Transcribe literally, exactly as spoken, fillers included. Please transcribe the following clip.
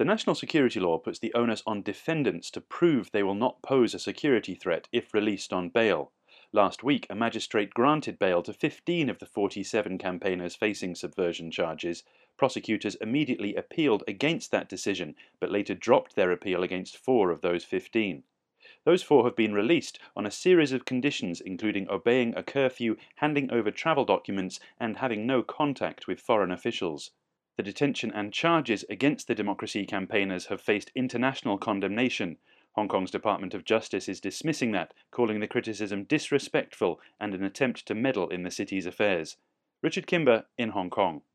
The national security law puts the onus on defendants to prove they will not pose a security threat if released on bail. Last week, a magistrate granted bail to fifteen of the forty-seven campaigners facing subversion charges. Prosecutors immediately appealed against that decision, but later dropped their appeal against four of those fifteen. Those four have been released on a series of conditions, including obeying a curfew, handing over travel documents, and having no contact with foreign officials. The detention and charges against the democracy campaigners have faced international condemnation. Hong Kong's Department of Justice is dismissing that, calling the criticism disrespectful and an attempt to meddle in the city's affairs. Richard Kimber in Hong Kong.